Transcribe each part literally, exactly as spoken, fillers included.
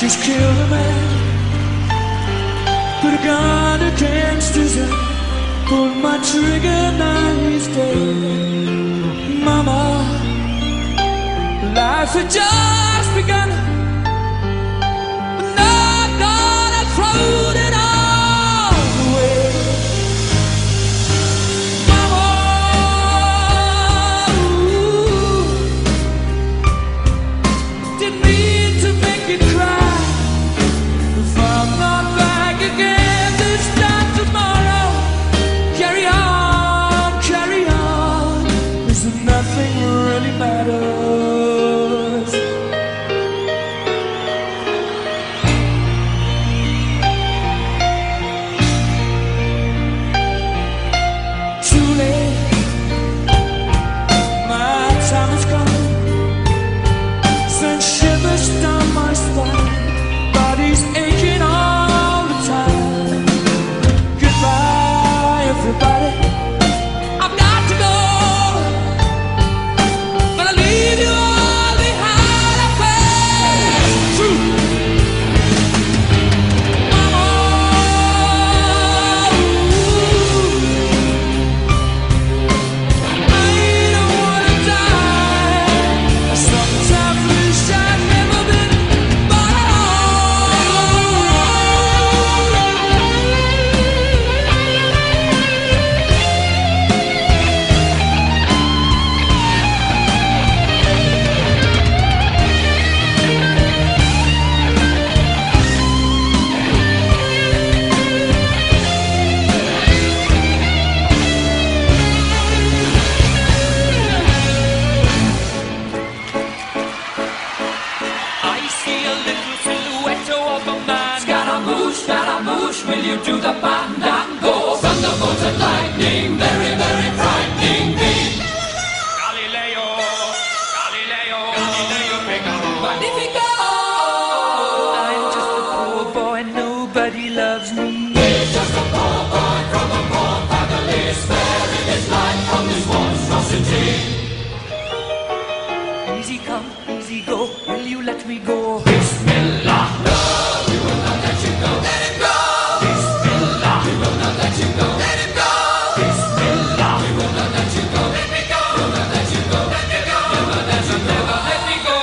just killed a man. Put a gun against his head, pulled my trigger, now he's dead. Mama, life had just begun, but not gonna throw it all away. Mama, ooh, didn't mean to make you cry. If I'm not back again this time tomorrow, carry on, carry on, 'cause nothing really matters. Too late, my time is gone. Send shivers down my spine, body's aching all the time. Goodbye, everybody, I've got to go. Gonna leave you all behind. I pass through. Mama, ooh, I don't wanna die. I sometimes wish I'd never been born at I see a little silhouette of a man. Scaramouche, Scaramouche, will you do the fandango? Thunderbolt and lightning, very, very frightening me. Galileo, Galileo, Galileo Figaro, Magnifico. I'm just a poor boy, nobody loves me. He's just a poor boy from a poor family, sparing his life from this monstrosity. Easy come, easy go, will you let me go? Bismillah, no, we will not let you go. Let him go. Bismillah, we will not let you go. Let him go. Bismillah, we will not let you go. Let me go. We'll not let you go. Let me go. Never let you never let me go.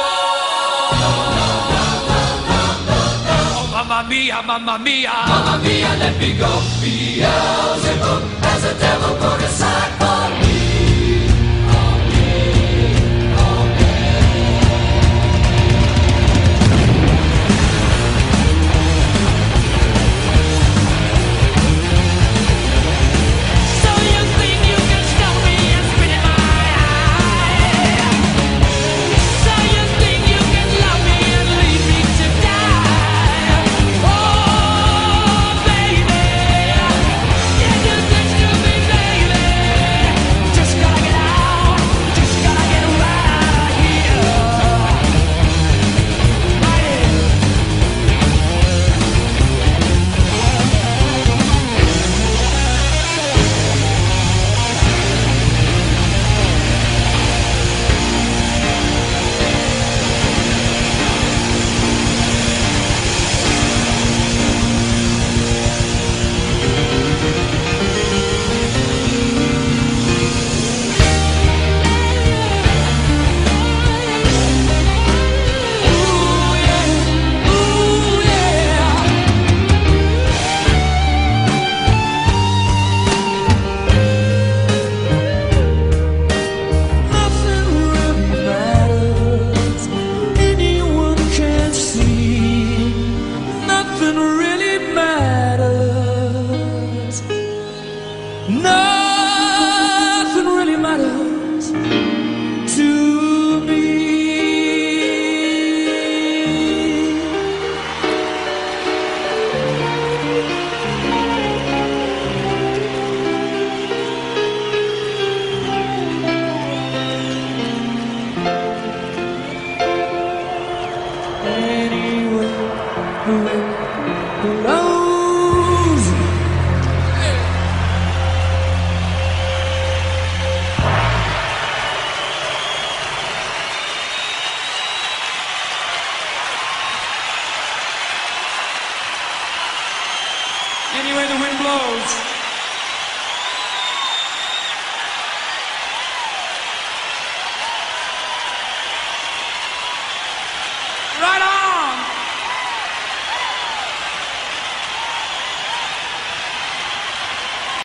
Oh, mamma mia, mamma mia, mamma mia, let me go. Beelzebub has a devil put aside for me. So you think you can stop me and spit in my eye? So you think you can love me and leave me to die? Oh, baby, you just applause.